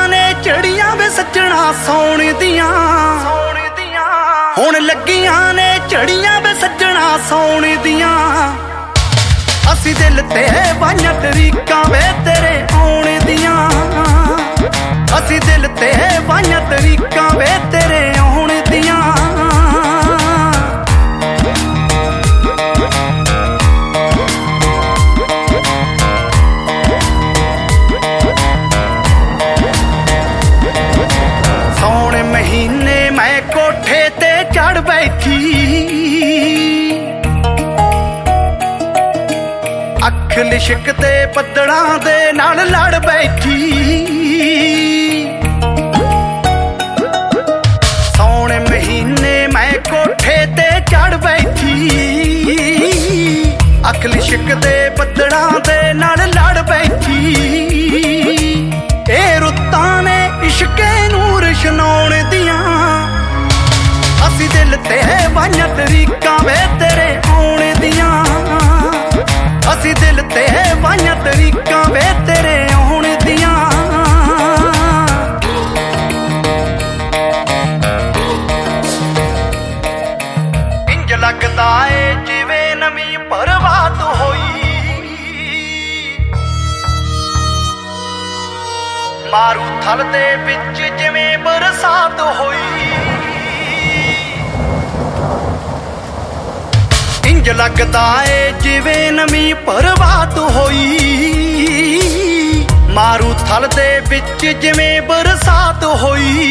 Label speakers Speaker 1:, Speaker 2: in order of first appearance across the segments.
Speaker 1: ਨੇ ਚੜੀਆਂ ਵੇ ਸੱਜਣਾ ਸੌਣ ਦੀਆਂ ਹੁਣ ਲੱਗੀਆਂ ਨੇ ਚੜੀਆਂ ਵੇ ਸੱਜਣਾ ਸੌਣ ਦੀਆਂ ਅਸੀਂ ਦਿਲ ਤੇ ਵਾਈਆਂ ਤਰੀਕਾਂ ਵੇ ਤੇਰੇ ਆਉਣ ਦੀਆਂ ਅਸੀਂ ਦਿਲ ਤੇ ਵਾਈਆਂ ਤਰੀਕਾਂ ਵੇ ਤੇਰੇ ਆਉਣ ਦੀਆਂ ਸੌਣ ਮਹੀਨੇ ਮੈਂ ਕੋਠੇ ਤੇ ਚੜ ਬੈਠੀ ਅੱਖ ਲਿਸ਼ਕ ਤੇ ਬੱਦਲਾਂ ਦੇ ਨਾਲ ਲੜ ਬੈਠੀ ਸੌਣ ਮਹੀਨੇ ਮੈਂ ਕੋਠੇ ਤੇ ਚੜ ਬੈਠੀ ਅੱਖ ਲਿਸ਼ਕ ਤੇ ਬੱਦਲਾਂ ਦੇ ਨਾਲ ਲੜ ਬੈਠੀ ਇਹ ਰੁੱਤਾਂ ਨੇ ਇਸ਼ਕੇ ਨੂੰ ਰਸ਼ਨਾਉਣ ਦੀਆਂ ਅਸੀਂ ਦਿਲ ਤੇ ਵਾਈਆਂ ਤਰੀਕਾਂ ਵੇ ਤੇਰੇ ਆਉਣ ਦੀਆਂ ਅਸੀਂ ਦਿਲ ਤੇ ਵਾਈਆਂ ਤਰੀਕਾਂ ਵੇ ਤੇਰੇ ਆਉਣ ਦੀਆਂ ਇੰਜ ਲੱਗਦਾ ਏ ਜਿਵੇਂ ਨਵੀਂ ਪਰਵਾਤ ਹੋਈ ਮਾਰੂ ਥਲ ਦੇ ਵਿੱਚ ਜਿਵੇਂ ਬਰਸਾਤ ਹੋਈ ਇੰਜ ਲੱਗਦਾ ਏ ਜਿਵੇਂ ਨਵੀਂ ਪਰਵਾਤ ਹੋਈ ਮਾਰੂ ਥਲ ਦੇ ਵਿੱਚ ਜਿਵੇਂ ਬਰਸਾਤ ਹੋਈ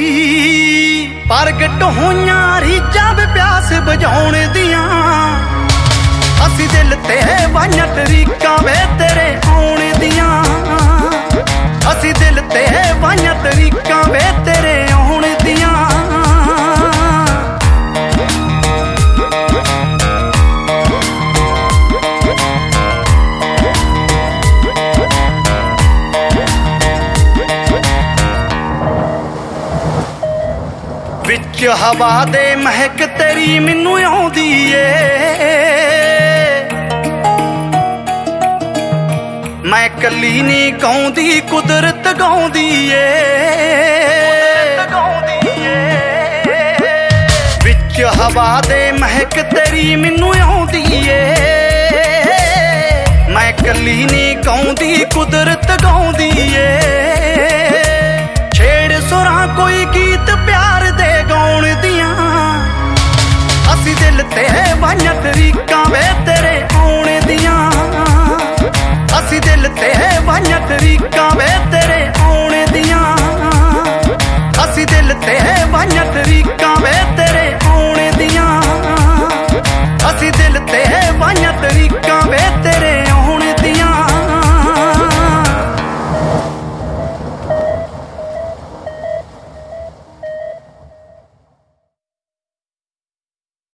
Speaker 1: ਪ੍ਰਗਟ ਹੋਈਆਂ ਰੀਝਾਂ ਵੇ ਪਿਆਸ ਬੁਝਾਉਣ ਦੀਆਂ ਅਸੀਂ ਦਿਲ ਤੇ ਵਾਈਆਂ ਤਰੀਕਾਂ ਵੇ ਤੇਰੇ ਆਉਣ ਦੀਆਂ ਅਸੀਂ ਦਿਲ ਤੇ ਵਾਈਆਂ ਤਰੀਕਾਂ ਵੇ ਤੇਰੇ ਆਉਣ ਦੀਆਂ ਵਿੱਚ ਹਵਾ ਦੇ ਮਹਿਕ ਤੇਰੀ ਮੈਨੂੰ ਆਉਂਦੀ ਏ ਮੈਂ ਕੱਲੀ ਨੀ ਗਾਉਂਦੀ ਕੁਦਰਤ ਗਾਉਂਦੀ ਏ ਵਿੱਚ ਹਵਾ ਦੇ ਮਹਿਕ ਤੇਰੀ ਮੈਨੂੰ ਆਉਂਦੀ ਏ ਮੈਂ ਕੱਲੀ ਨੀ ਗਾਉਂਦੀ ਕੁਦਰਤ ਗਾਉਂਦੀ ਏ ਛੇੜ ਸੁਰਾਂ ਕੋਈ ਗੀਤ ਪਿਆਰ ਦੇ ਗਾਉਣ ਦੀਆਂ ਅਸੀਂ ਦਿਲ ਤੇ ਵਾਈਆਂ ਤਰੀਕਾਂ ਵੇ ਤੇਰੇ ਆਉਣ ਦੀਆਂ ਅਸੀਂ ਦਿਲ ਤੇ ਵਾਈਆਂ ਤਰੀਕਾਂ ਵੇ ਤੇਰੇ ਆਉਣ ਦੀਆਂ ਅਸੀਂ ਦਿਲ ਤੇ ਵਾਈਆਂ ਤਰੀਕਾਂ ਵੇ ਤੇਰੇ ਆਉਣ ਦੀਆਂ ਅਸੀਂ ਦਿਲ ਤੇ ਵਾਈਆਂ ਤਰੀਕਾਂ ਵੇ ਤੇਰੇ